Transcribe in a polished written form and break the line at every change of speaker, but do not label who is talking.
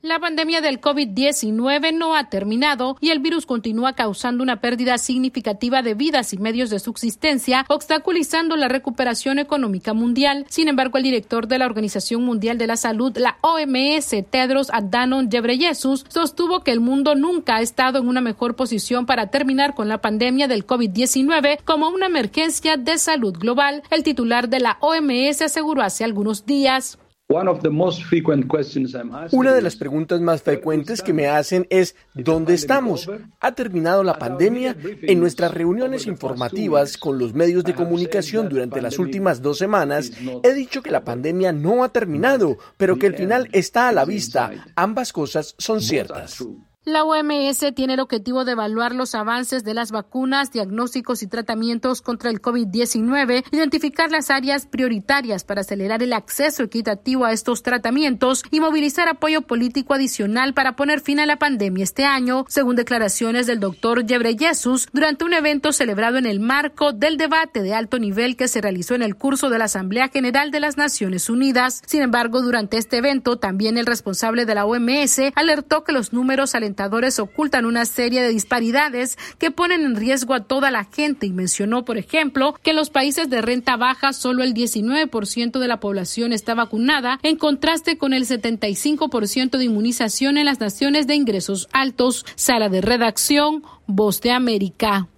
La pandemia del COVID-19 no ha terminado y el virus continúa causando una pérdida significativa de vidas y medios de subsistencia, obstaculizando la recuperación económica mundial. Sin embargo, el director de la Organización Mundial de la Salud, la OMS, Tedros Adhanom Ghebreyesus, sostuvo que el mundo nunca ha estado en una mejor posición para terminar con la pandemia del COVID-19 como una emergencia de salud global. El titular de la OMS aseguró hace algunos días.
Una de las preguntas más frecuentes que me hacen es ¿dónde estamos? ¿Ha terminado la pandemia? En nuestras reuniones informativas con los medios de comunicación durante las últimas 2 semanas, he dicho que la pandemia no ha terminado, pero que el final está a la vista. Ambas cosas son ciertas.
La OMS tiene el objetivo de evaluar los avances de las vacunas, diagnósticos y tratamientos contra el COVID-19, identificar las áreas prioritarias para acelerar el acceso equitativo a estos tratamientos y movilizar apoyo político adicional para poner fin a la pandemia este año, según declaraciones del doctor Ghebreyesus durante un evento celebrado en el marco del debate de alto nivel que se realizó en el curso de la Asamblea General de las Naciones Unidas. Sin embargo, durante este evento, también el responsable de la OMS alertó que los números alentadores ocultan una serie de disparidades que ponen en riesgo a toda la gente y mencionó, por ejemplo, que en los países de renta baja solo el 19% de la población está vacunada, en contraste con el 75% de inmunización en las naciones de ingresos altos. Sala de redacción, Voz de América.